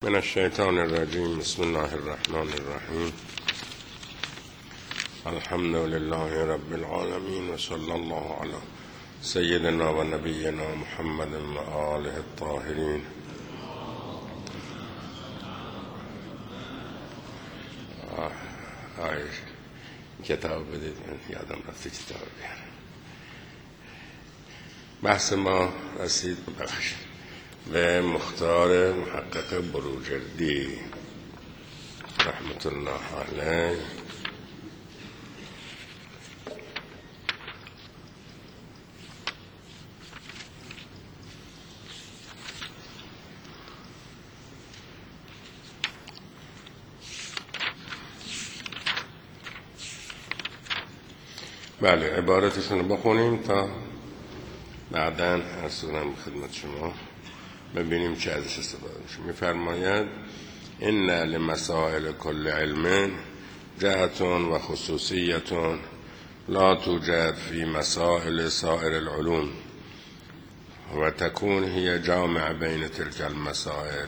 من الشیطان الرجیم. بسم الله الرحمن الرحیم. الحمد لله رب العالمین و صلی الله علی سیدنا و نبینا محمد و آله الطاهرین. کتاب بدید، من یادم رفته کتاب بیارم. بحث ما رسید به مختار محقق بروجردی رحمت الله علیه. بله، عبارتشون رو بخونیم تا بعداً ارسولم خدمت شما ببینیم چه ازش استفاده میشه. میفرماید ان لمسائل کل علم جهت و خصوصیت لا توجد فی مسائل سائر العلوم و تكون هي جامع بین تلك المسائل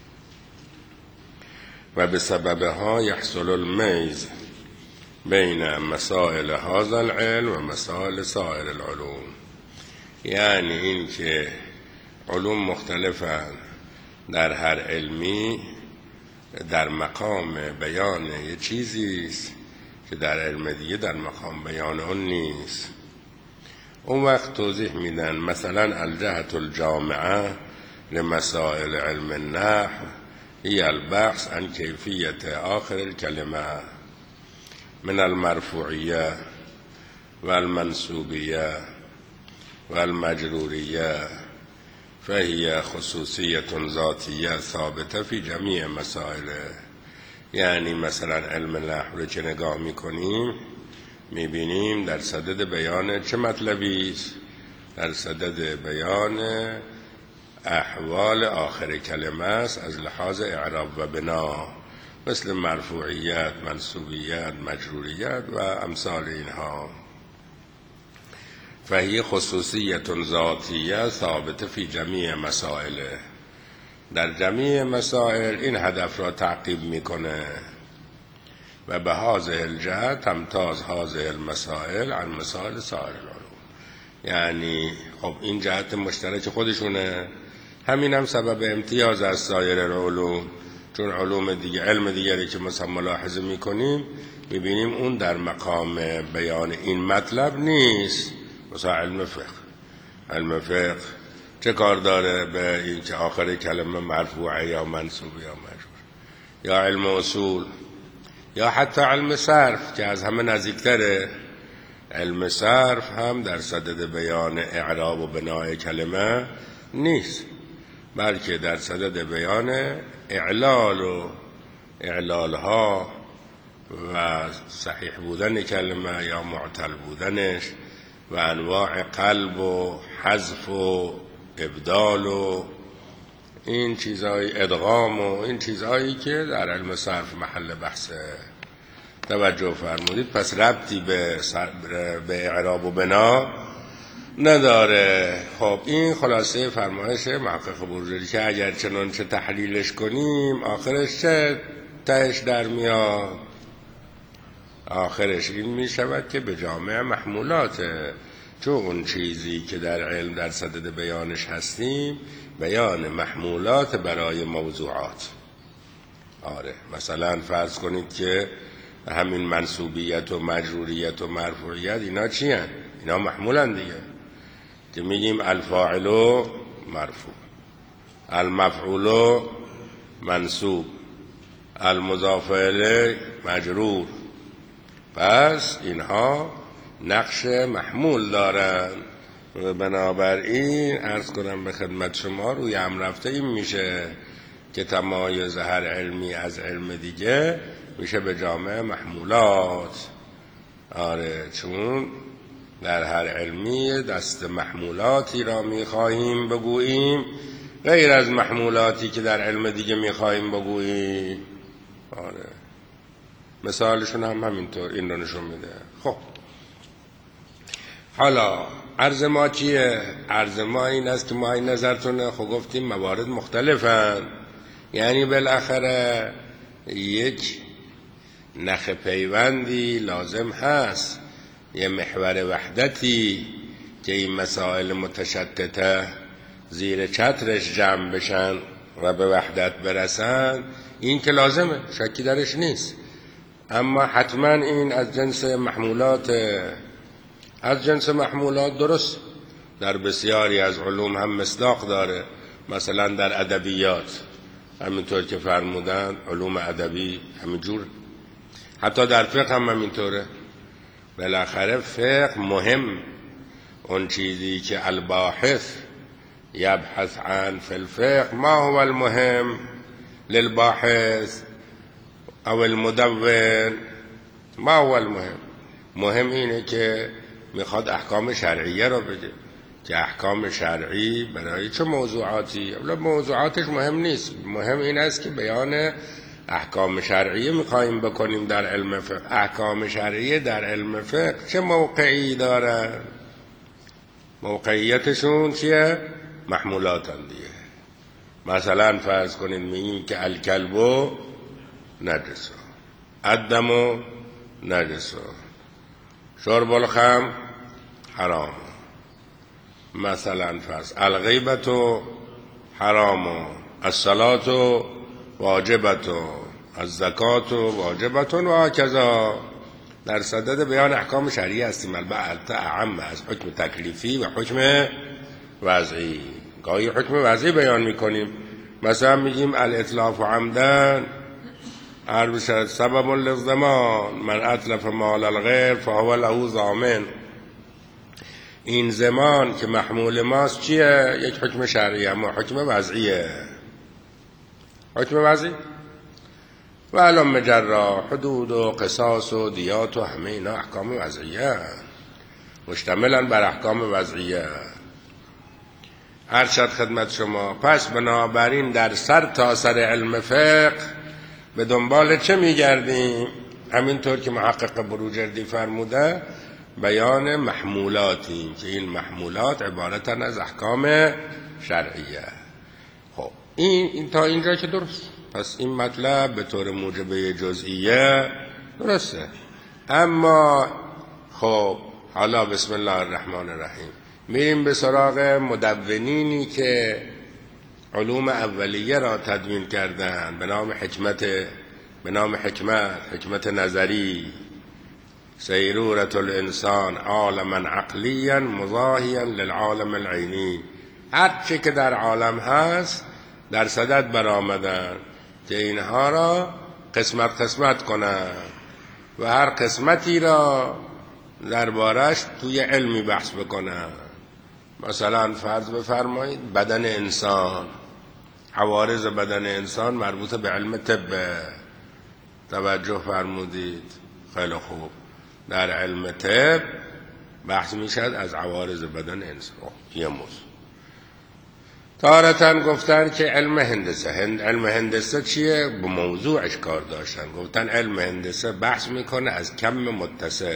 و بسببها يحصل المیز بین مسائل هذا العلم و مسائل سائر العلوم. یعنی این که علوم مختلفن در هر علمی در مقام بیان یه چیزیست که در علم دیگه در مقام بیان اون نیست. اون وقت توضیح میدن مثلا الجهت الجامعه لمسائل علم النحو هي البحث عن کیفیت آخر الکلمه من المرفوعیه و المنصوبیه و المجروریه فهي خصوصیت ذاتیه ثابته فی جمیع مسائله. یعنی مثلا علم نحو رو که نگاه میکنیم میبینیم در صدد بیان چه مطلبی است؟ در صدد بیان احوال آخر کلمه است از لحاظ اعراب و بنا، مثل مرفوعیت، منصوبیت، مجروریت و امثال اینها. فهی خصوصیت ذاتیه ثابت فی جمیع مسائل. در جمیع مسائل این هدف را تعقیب میکنه و به هذه الجهت تمتاز هذه المسائل عن مسائل سائر العلوم. یعنی خب این جهت مشترک خودشونه، همین هم سبب امتیاز از سایر العلوم، چون علوم دیگه، علم دیگری که مثلا ملاحظه میکنیم میبینیم اون در مقام بیان این مطلب نیست. مثلا علم فقه چه کار داره به این که آخر کلمه مرفوعه یا منصوب یا مجرور؟ یا علم اصول، یا حتی علم صرف که از همه نزدیکتره. علم صرف هم در صدد بیان اعراب و بنای کلمه نیست، بلکه در صدد بیان اعلال و اعلالها و صحیح بودن کلمه یا معتل بودنش و انواع قلب و حذف و ابدال و این چیزهای، ادغام و این چیزهایی که در علم صرف محل بحثه. توجه فرمودید؟ پس ربطی به اعراب و بنا نداره. خب این خلاصه فرمایش محقق بروجردی که اگر چنانچه تحلیلش کنیم آخرش چه تهش در میاد؟ آخرش این می شود که به جامع محمولاته، چون اون چیزی که در علم در صدد بیانش هستیم بیان محمولات برای موضوعات. آره، مثلا فرض کنید که همین منصوبیت و مجروریت و مرفوعیت اینا چی هن؟ اینا محمولن دیگه، که میگیم الفاعل مرفوع، المفعول منصوب، المضاف الیه مجرور. پس اینها نقش محمول دارن و بنابراین عرض کنم به خدمت شما روی هم رفته این میشه که تمایز هر علمی از علم دیگه میشه به جامع محمولات. آره، چون در هر علمی دست محمولاتی را میخواهیم بگوییم غیر از محمولاتی که در علم دیگه میخواهیم بگوییم. آره، مثالشون هم همینطور این رو نشون میده. خب حالا عرض ما چیه؟ عرض ما این است که ما این نظرتونه. خب گفتیم موارد مختلفن، یعنی بالاخره یک نخ پیوندی لازم هست، یه محور وحدتی که این مسائل متشتته زیر چترش جمع بشن و به وحدت برسن. این که لازمه، شکی درش نیست، اما حتما این از جنس محمولات درست در بسیاری از علوم هم مصداق داره. مثلا در ادبیات همینطور که فرمودن، علوم ادبی همینجور، حتی در فقه هم همینطوره. بالاخره فقه مهم، اون چیزی که الباحث یبحث عن فی الفقه ما هو المهم للباحث او المدون، ما هو المهم؟ مهم اینه که میخواد احکام شرعیه رو بده، که احکام شرعی برای چه موضوعاتی، اولا موضوعاتش مهم نیست، مهم این است که بیان احکام شرعیه میخواییم بکنیم در علم فقه. احکام شرعیه در علم فقه چه موقعی داره؟ موقعیتشون چیه؟ محمولات دیگه. مثلا فرض کنید میگیم که الکلب نجس، الدم نجس، شرب الخمر حرام، مثلا فرض الغیبت حرام، الصلاة واجبت، الزکات واجبت و هکذا. در صدد بیان احکام شرعی هستیم، البته اعم از حکم تکلیفی و حکم وضعی. گاهی حکم وضعی بیان میکنیم، مثلا میگیم الاتلاف عمدن عرض شد سبب للضمان، من اتلف مال الغیر فهو له ضامن. این زمان که محمول ماست چیه؟ یک حکم شرعی، اما حکم وضعیه. حکم وضعی و علم مجرا، حدود و قصاص و دیات و همه اینا احکام وضعیه، مشتملا بر احکام وضعیه. عرض شد خدمت شما. پس بنابراین در سر تا سر علم فقه به دنبال چه میگردیم؟ همینطور که محقق بروجردی فرموده، بیان محمولاتی که این محمولات عبارتن از احکام شرعیه. خب این تا اینجا که درست، پس این مطلب به طور موجبه جزئیه درسته. اما خب حالا بسم الله الرحمن الرحیم میریم به سراغ مدونینی که علوم اولیه را تدوین کردن به نام حکمت نظری. سیرورة الانسان عالما عقلیا مضاهیا للعالم العینی. هر چه که در عالم هست در صدد برآمدن که اینها را قسمت کنن و هر قسمتی را دربارش توی علمی بحث بکنن. مثلا فرض بفرمایید بدن انسان، عوارض بدن انسان مربوط به علم طب، توجه فرمودید؟ خیلی خوب. در علم طب بحث میشد از عوارض بدن انسان. یه موضوع. تارتن گفتن که علم هندسه چیه؟ به موضوعش کار داشتن. گفتن علم هندسه بحث میکنه از کم متصل.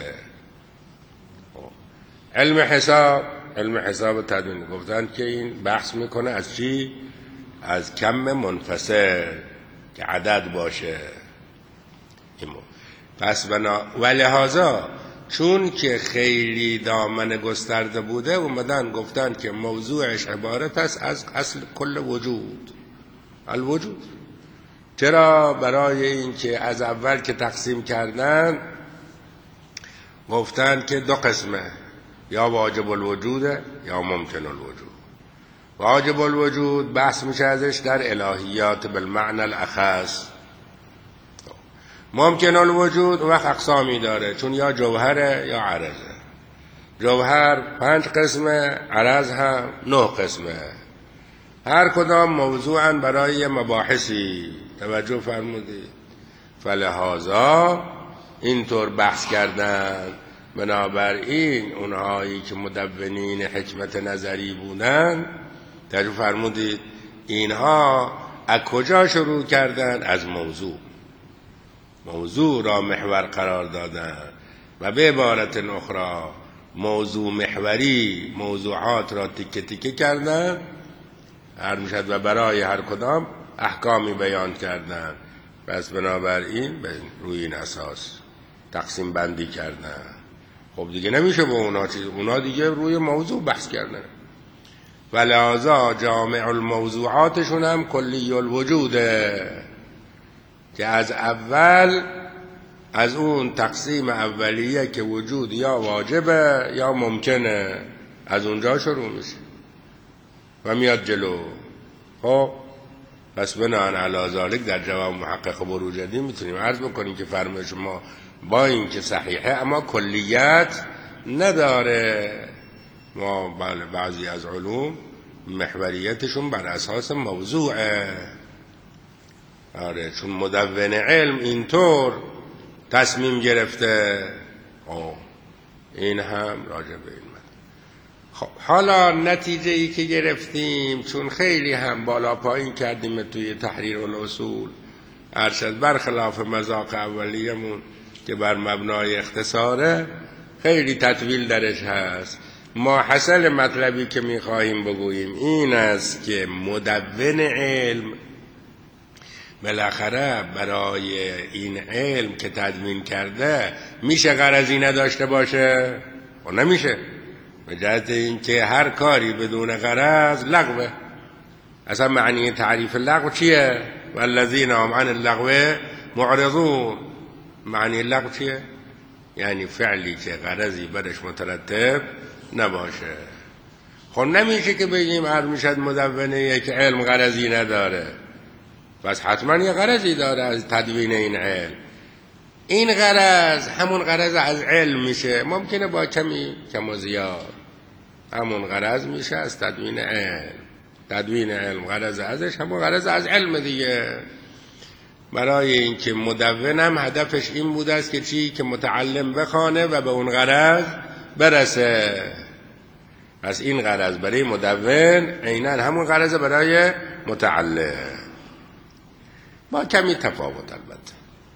علم حساب تدوین گفتن که این بحث میکنه از چی؟ از کم منفصل که عدد باشه. پس و لحاظا چون که خیلی دامن گسترده بوده اومدن گفتن که موضوعش عبارت است از اصل کل وجود، الوجود. چرا؟ برای این که از اول که تقسیم کردن گفتن که دو قسمه، یا واجب الوجوده یا ممکن الوجود. واجب الوجود بحث میشه ازش در الهیات بالمعنى الاخص. ممکن الوجود وقت اقسامی داره، چون یا جوهره یا عرضه. جوهر 5 قسمه، عرض هم 9 قسمه، هر کدام موضوعاً برای مباحثی. توجه فرمودید؟ فلهذا اینطور بحث کردن. بنابراین اونهایی که مدونین حکمت نظری بودن، توجه فرمودید، اینها از کجا شروع کردن؟ از موضوع را محور قرار دادن و به عبارت اخرى موضوع محوری موضوعات را تیکه تیکه کردن هر میشد و برای هر کدام احکامی بیان کردن، پس بنابراین روی این اساس تقسیم بندی کردن. خب دیگه نمیشه با اونا دیگه روی موضوع بحث کردن. ولذا جامع الموضوعاتشون هم کلی الوجوده که از اول از اون تقسیم اولیه که وجود یا واجبه یا ممکنه از اونجا شروع میشه و میاد جلو. خب پس بناهن علی ذالک در جواب محقق بروجردی میتونیم عرض بکنیم که فرمایش ما با این که صحیحه اما کلیت نداره. ما بعضی از علوم محوریتشون بر اساس موضوعه. آره چون مدون علم اینطور تصمیم گرفته. این هم راجع به این من. خب حالا نتیجه ای که گرفتیم، چون خیلی هم بالا پایین کردیم توی تحریر الاصول، ارشد برخلاف مذاق اولیمون که بر مبنای اختصاره خیلی تطویل درش هست. ما حاصل مطلبی که میخواهیم بگوییم این است که مدون علم بالاخره برای این علم که تدوین کرده میشه غرضی نداشته باشه؟ و نمیشه، به جهت اینکه هر کاری بدون غرض لغوه. اصلا معنی تعریف لغو چیه؟ والذین هم عن اللغو معرضون. معنی لغو چیه؟ یعنی فعلی که غرضی برش مترتب نباشه. خب نمیشه که بگیم هر میشد مدونه که علم غرضی نداره، پس حتما یه غرضی داره از تدوین این علم. این غرض همون غرض از علم میشه، ممکنه با کمی کم و زیاد همون غرض میشه از تدوین علم. تدوین علم غرض ازش همون غرض از علم دیگه. برای اینکه مدون هم هدفش این بوده است که چی؟ که متعلم بخوانه و به اون غرض برسه. پس این غرض برای مدون عیناً همون غرض برای متعلم، با کمی تفاوت البته.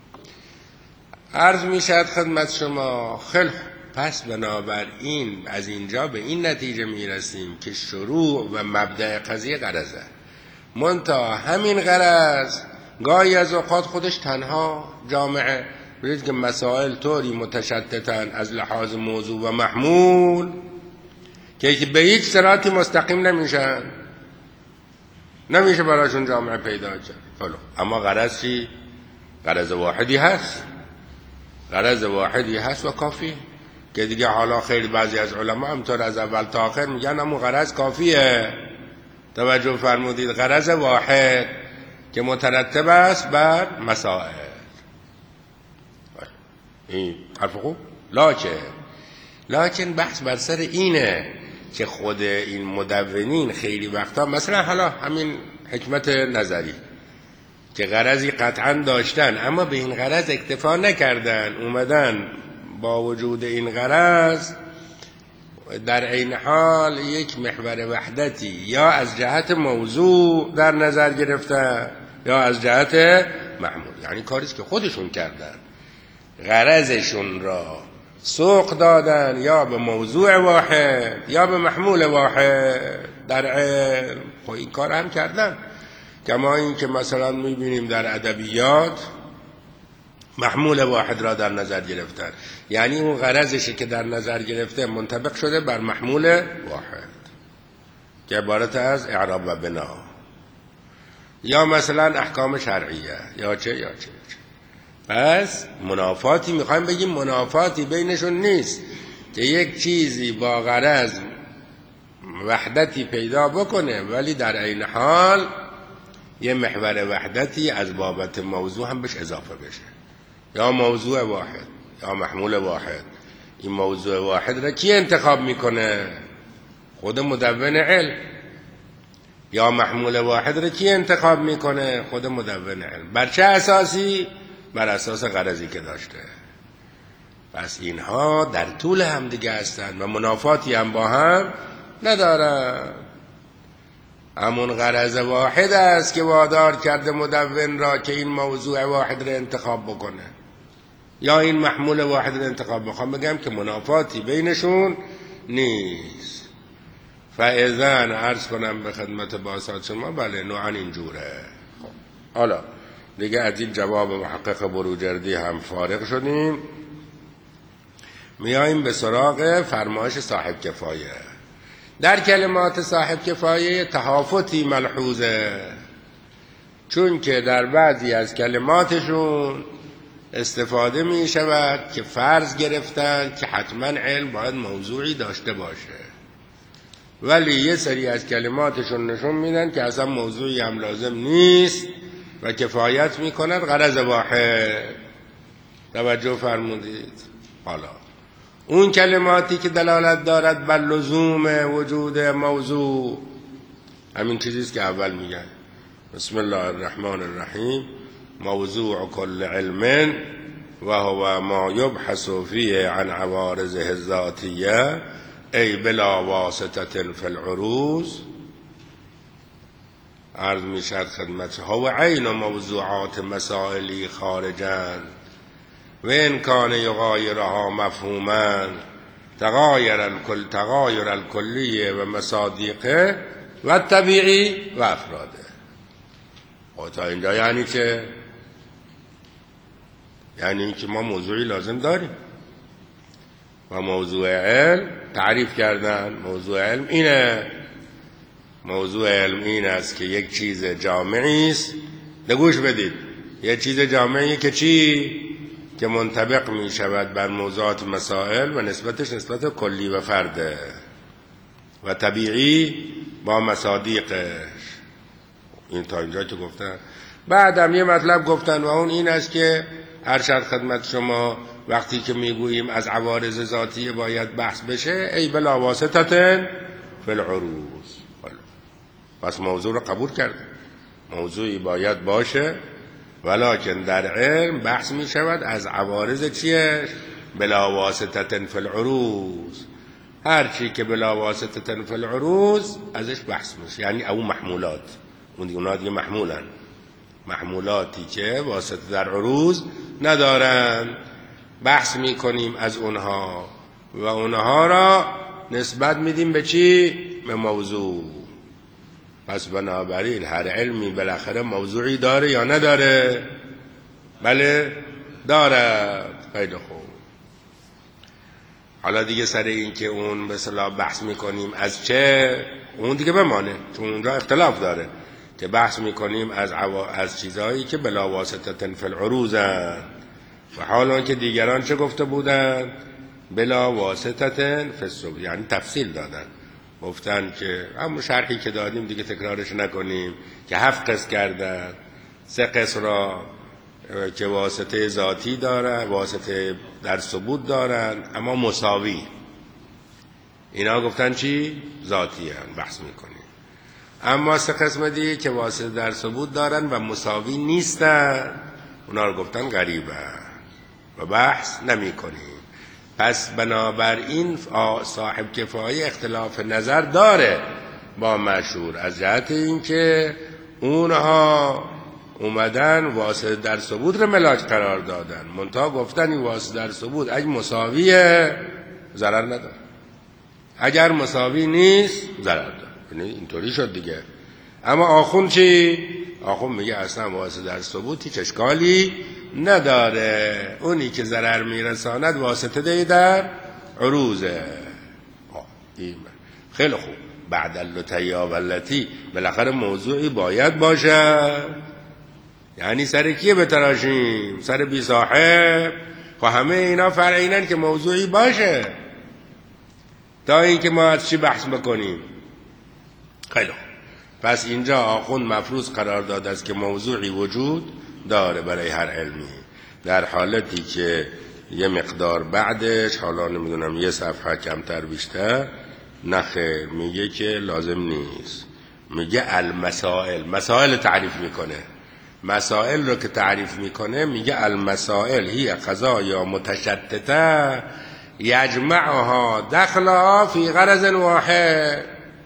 عرض میشد خدمت شما خیلی. پس بنابراین از اینجا به این نتیجه میرسیم که شروع و مبدأ قضیه غرضه. منتها همین غرض گاهی از اوقات خودش تنها جامعه، ببینید که مسائل طوری متشتتن از لحاظ موضوع و محمول که به هیچ صراطی مستقیم نمیشن، نمیشه براشون جامعه پیدا کرد. اما غرض چی؟ غرض واحدی هست. غرض واحدی هست و کافی، که دیگه حالا خیلی بعضی از علما همطور از اول تا آخر میگن همون غرض کافیه. توجه فرمودید؟ غرض واحد که مترتب است بر مسائل. این حرف خوب. لکن بحث بر سر اینه که خود این مدونین خیلی وقتا مثلا حالا همین حکمت نظری که غرضی قطعا داشتن اما به این غرض اکتفا نکردن، اومدن با وجود این غرض در این حال یک محور وحدتی یا از جهت موضوع در نظر گرفتن یا از جهت محمول. یعنی کاریست که خودشون کردن، غرضشون را سوق دادن یا به موضوع واحد یا به محمول واحد در علم. خب این کار هم کردن. کما این که مثلا میبینیم در ادبیات محمول واحد را در نظر گرفتن، یعنی اون غرضشی که در نظر گرفته منطبق شده بر محمول واحد که عبارت از اعراب و بنا، یا مثلا احکام شرعیه یا چه. پس منافاتی میخوایم بگیم، منافاتی بینشون نیست که یک چیزی با غرض وحدتی پیدا بکنه ولی در این حال یه محور وحدتی از بابت موضوع هم بهش اضافه بشه، یا موضوع واحد یا محمول واحد. این موضوع واحد را کی انتخاب میکنه؟ خود مدون علم. یا محمول واحد را کی انتخاب میکنه؟ خود مدون علم. بر چه اساسی؟ بر اساس غرضی که داشته. پس اینها در طول هم دیگه هستن و منافاتی هم با هم ندارن. همون غرض واحد است که وادار کرده مدون را که این موضوع واحد را انتخاب بکنه یا این محمول واحد را انتخاب بکنه. بگم که منافاتی بینشون نیست. فاذن عرض کنم به خدمت باسات شما بله نوعا اینجوره. خب حالا دیگه از این جواب محقق بروجردی هم فارغ شدیم، میاییم به سراغ فرمایش صاحب کفایه. در کلمات صاحب کفایه تهافتی ملحوظه، چون که در بعضی از کلماتشون استفاده می شود که فرض گرفتن که حتما علم باید موضوعی داشته باشه، ولی یه سری از کلماتشون نشون میدن که اصلا موضوعی هم لازم نیست و کفایت میکند غرض واحد. توجه فرمودید؟ حالا اون کلماتی که دلالت دارد بر لزوم وجود موضوع، همین چیزیست که اول میگن بسم الله الرحمن الرحیم موضوع کل علم و هو ما یبحث فیه عن عوارضه الذاتیه ای بلا واسطه فی العروض. عرض میشد خدمت هو عین موضوعات مسائلی خارجا و ان کان یغایرها مفهوما تغایر الکلیه و مصادیقه و طبیعی و افراده. و تا اینجا یعنی که ما موضوعی لازم داریم و موضوع علم تعریف کردن. موضوع علم اینه، موضوع علم این است که یک چیز جامعی است. گوش بدید، یک چیز جامعی که چی؟ که منطبق می شود بر موضوعات مسائل و نسبتش نسبت کلی و فرده و طبیعی با مصادیقش. این تا اینجا که گفتن. بعدم یه مطلب گفتن و اون این است که ارشد خدمت شما وقتی که میگوییم از عوارض ذاتیه باید بحث بشه ای بلا واسطه فی العروض. پس موضوع رو قبول کرد، موضوعی باید باشه، ولکن در علم بحث می شود از عوارض چیه؟ بلا واسطه فی العروض. هر چی که بلا واسطه فی العروض ازش بحث میشه، یعنی اون محمولات، اونا دیگه محمولن، محمولاتی که واسطه در عروض ندارن بحث میکنیم از اونها و اونها را نسبت میدیم به چی؟ به موضوع. پس بنابراین هر علمی بالاخره موضوعی داره یا نداره؟ بله داره. خیلی خوب. حالا دیگه سر این که اون مثلا بحث میکنیم از چه، اون دیگه بمانه، چون اونجا اختلاف داره که بحث میکنیم از چیزهایی که بلا واسطه فی العروضن. و حالا که دیگران چه گفته بودن؟ بلا واسطه فی السبوت، یعنی تفصیل دادن، گفتن که همون شرحی که دادیم دیگه تکرارش نکنیم که 7 قسم کردن. 3 قسم را که واسطه ذاتی دارن، واسطه در ثبوت دارن اما مساوی، اینا گفتن چی؟ ذاتی هن، بحث میکنیم. اما 3 قسم دیگه که واسطه در ثبوت دارن و مساوی نیستن، اونا رو گفتن غریبه و بحث نمی کنیم. پس بنابراین صاحب کفایه اختلاف نظر داره با مشهور از جهت اینکه اونها اومدن واسطه در ثبوت رو ملاک قرار دادن، منتها گفتن این واسطه در ثبوت اگه مساویه ضرر نداره، اگر مساوی نیست ضرر داره. اینطوری شد دیگه. اما آخون چی؟ آخون میگه اصلا واسطه در ثبوت هیچ اشکالی نداره، اونی که ضرر میرساند واسطه در عروضه. خیلی خوب. بعد اللطیا واللتی بالاخره موضوعی باید باشه، یعنی سر کیه بتراشیم؟ سر بی صاحب. خب همه اینا فرعینن که موضوعی باشه تا اینکه ما از چی بحث بکنیم. خیلی خوب. پس اینجا آخوند مفروض قرار داده است که موضوعی وجود داره برای هر علمی، در حالتی که یه مقدار بعدش، حالا نمیدونم یه صفحه کمتر بیشتر، نخیر، میگه که لازم نیست. میگه المسائل، مسائل تعریف میکنه. مسائل رو که تعریف میکنه میگه المسائل هی قضایا متشتته یجمعها دخلها فی غرض واحد.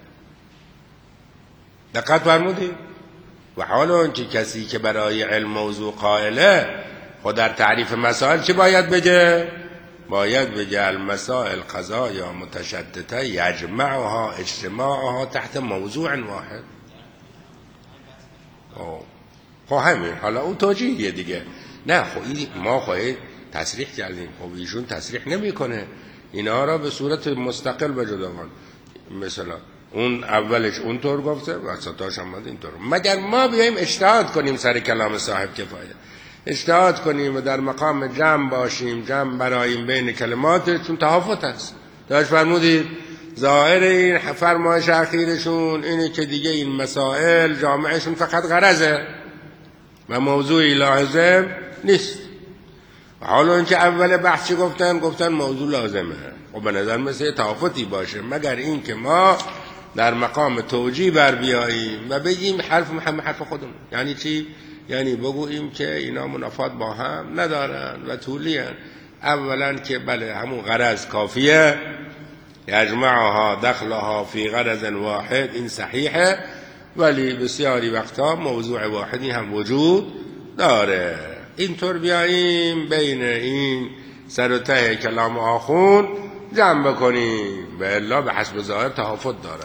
دقت فرمودید؟ و حالا اینکه کسی که برای علم موضوع قائله خود در تعریف مسائل چی باید بگه؟ باید بگه المسائل قضایا متشدده یجمعها اجتماعها تحت موضوع واحد. خب همین، حالا اون توجیهیه دیگه. نه خب ما خواهید تصریح کردیم، خب ایشون تصریح نمیکنه اینا را به صورت مستقل و جداگانه. مثلا اون اولش اونطور گفته وسطاش هم اینطور، مگر ما بیاییم اجتهاد کنیم سر کلام صاحب کفایه، اجتهاد کنیم و در مقام جمع باشیم، جمع براییم بین کلمات، چون تفاوت هست. داشت فرمودید ظاهر این فرمایش اخیرشون اینه که دیگه این مسائل جامعشون فقط غرضه و موضوعی لازم نیست. حالا اینکه اول بحث چی گفتن موضوع لازمه. خب به نظر مثل تفاوتی باشه، مگر این که ما در مقام توجیه بر بیاییم و بگیم حرف خودمون. یعنی چی؟ یعنی بگوییم که اینا منافات با هم ندارن و طولی هن. اولا که بله همون غرض کافیه، یجمعها دخلها فی غرض واحد، این صحیحه، ولی بسیاری وقتا موضوع واحدی هم وجود داره. اینطور بیاییم بین این سر و ته کلام آخوند جمع بکنیم، به الا به حسب ظاهر تفاوت داره.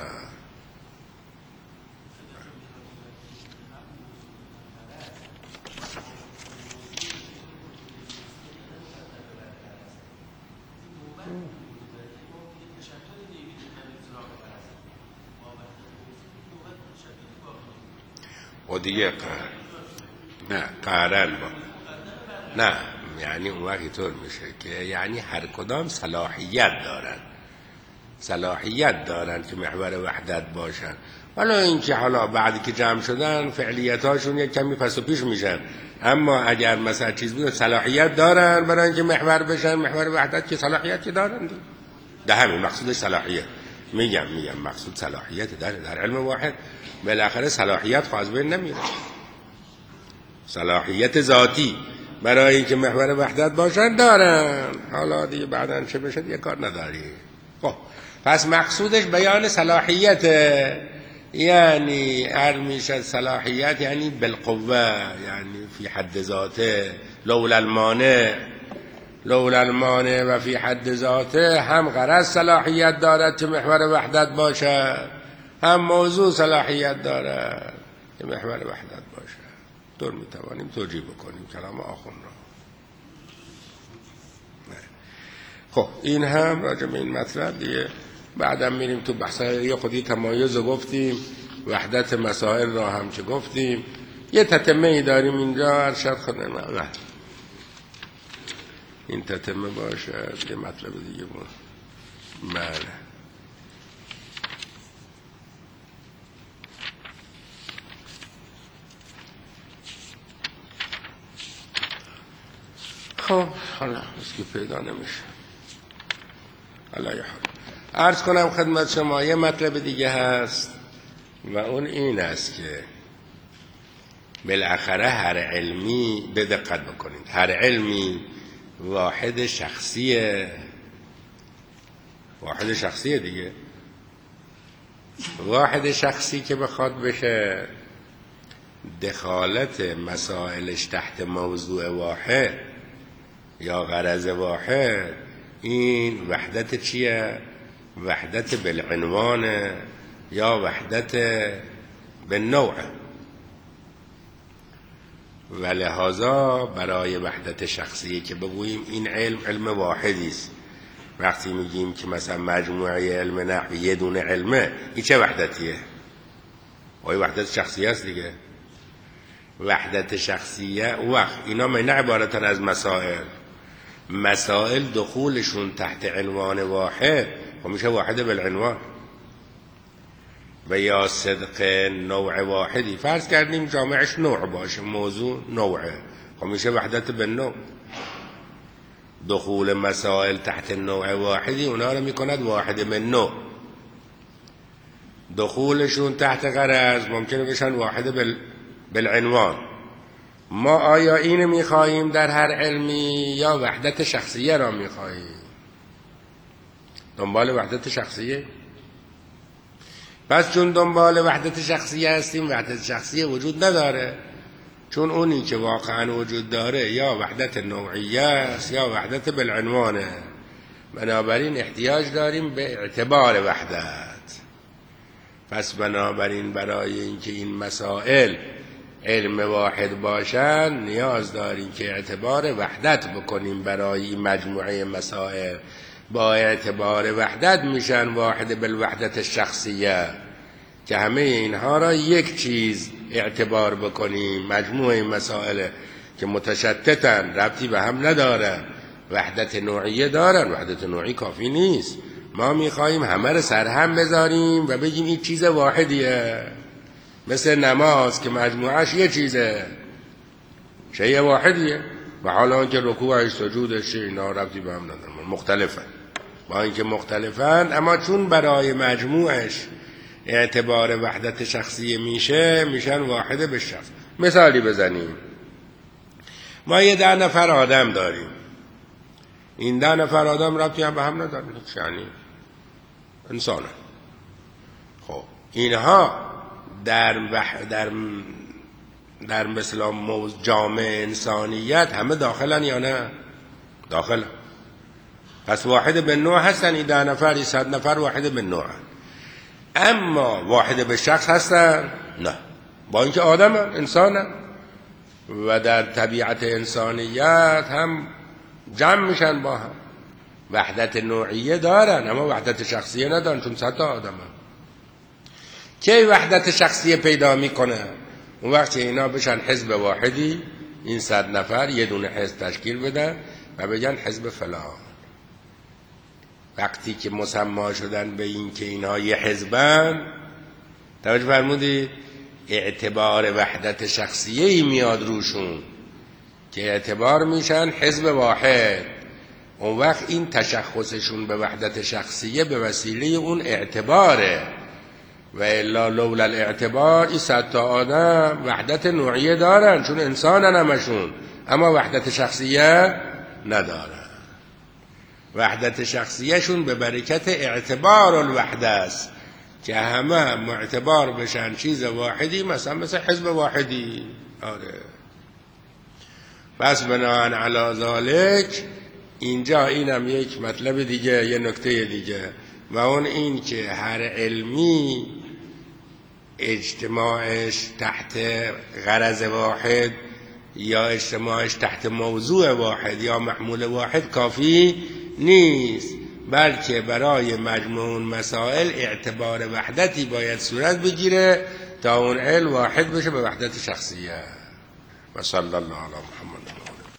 و دیگه نه قرن با نه، یعنی اون وقتی طور میشه که یعنی هر کدام صلاحیت دارن که محور وحدت باشن. حالا اینکه حالا بعدی که جمع شدن فعلیتاشون یک کمی پس و پیش میشن، اما اگر مثلا چیز بود صلاحیت دارن برای اینکه محور بشن، محور وحدت که صلاحیتی دارن. ده همین مقصودش صلاحیت. میگم مقصود صلاحیت در علم واحد بالاخره صلاحیت خواهد بین نمیره، صلاحیت ذاتی برای اینکه محور وحدت باشن دارن. حالا دیگه بعدن چه بشه دیگه کار نداری. خب پس مقصودش بیان صلاحیت، یعنی هر میشه صلاحیت یعنی بالقوه، یعنی فی حد ذاته، لولا المانع و فی حد ذاته. هم غرض صلاحیت دارد که محور وحدت باشه، هم موضوع صلاحیت دارد که محور وحدت باشه. طور میتوانیم توجیه بکنیم کلام آخوند را. خب این هم راجع به این مطلب دیگه بعدم میریم تو بحثای خودی تمایز گفتیم، وحدت مسائل را هم چه گفتیم. یه تتمه‌ای داریم اینجا، ارشد خودم نه این تتمه باشد یه مطلب دیگه بود. بله خب حالا اسکی پیدا نمیشه. حالا یه حال عرض کنم خدمت شما یه مطلب دیگه هست و اون این است که بالاخره هر علمی به دقت بکنید، هر علمی واحد شخصیه دیگه. واحد شخصی که بخواد بشه دخالت مسائلش تحت موضوع واحد یا غرض واحد، این وحدت چیه؟ وحدت بالعنوان یا وحدت بالنوع. و لحاظا برای وحدت شخصی که بگوییم این علم واحدی است، وقتی میگیم که مثلا مجموعه علم نحو یه دونه علمه، این چه وحدتیه؟ آیا وحدت شخصیه است دیگه. وحدت شخصیه وقت اینا نه عبارتن از مسائل دخولشون تحت عنوان واحد و میشه واحد بالعنوان. و یا صدق نوع واحدی، فرض کردیم جامعش نوع باشه، موضوع نوعه، خب میشه وحدت بالنوع. دخول مسائل تحت نوع واحدی اونا رو میکند واحد بالنوع. دخولشون تحت غرض ممکنه بشن واحد بالعنوان. ما آیا این میخواییم در هر علمی یا وحدت شخصیه را میخواییم؟ دنبال وحدت شخصیه. پس چون دنبال وحدت شخصیه هستیم، وحدت شخصیه وجود نداره، چون اونی که واقعا وجود داره یا وحدت نوعیه است یا وحدت بالعنوانه. بنابراین احتیاج داریم به اعتبار وحدت. پس بنابراین برای اینکه این مسائل علم واحد باشن نیاز داریم که اعتبار وحدت بکنیم برای این مجموعه مسائل. با اعتبار وحدت میشن واحد بالوحدت الشخصیه که همه اینها را یک چیز اعتبار بکنیم. مجموعه مسائل که متشتتن، ربطی به هم ندارن، وحدت نوعیه دارن. وحدت نوعی کافی نیست، ما میخواییم همه رو سرهم بذاریم و بگیم این چیز واحدیه، مثل نماز که مجموعش یه چیزه، شیء واحدیه، و حالا که رکوعش سجودش اینا ربطی به هم ندارن، مختلفن. با اینکه مختلفن اما چون برای مجموعش اعتبار وحدت شخصی میشن واحد به شخص. مثالی بزنیم، ما یه 10 نفر آدم داریم، این 10 نفر آدم ربطی هم به هم ندارن، یعنی انسانه. خب اینها در مثلا جامعه انسانیت همه داخلن یا نه؟ داخلن. پس واحد به نوع هستن. این 10 نفر 100 نفر واحد به نوع، اما واحد به شخص هستن؟ نه، با اینکه آدم انسانن و در طبیعت انسانیت هم جمع میشن با هم، وحدت نوعیه دارن اما وحدت شخصیه ندارن، چون 100 تا آدم هم. کی وحدت شخصیه پیدا میکنه؟ اون وقت اینا بشن حزب واحدی، این 100 نفر یه دونه حزب تشکیل بدن و بگن حزب فلان. وقتی که مسما شدن به این که اینها یه حزبن، توجه فرمودید، اعتبار وحدت شخصیه‌ای میاد روشون که اعتبار میشن حزب واحد. اون وقت این تشخصشون به وحدت شخصیه به وسیله اون اعتباره، و الا لولا الاعتبار این 100 تا آدم وحدت نوعیه دارن چون انسانن همشون، اما وحدت شخصیه ندارن. وحدت شخصیهشون به برکت اعتبار الوحده است که همه معتبار بشن چیز واحدی، مثل حزب واحدی. آره. پس بناهن علی ذالک، اینجا اینم یک مطلب دیگه، یه نکته دیگه، و اون این که هر علمی اجتماعش تحت غرض واحد یا اجتماعش تحت موضوع واحد یا محمول واحد کافی نیست، بلکه برای مجموع مسائل اعتبار وحدتی باید صورت بگیره تا اون علم واحد بشه به وحدت شخصیه. و صلی الله علی محمد.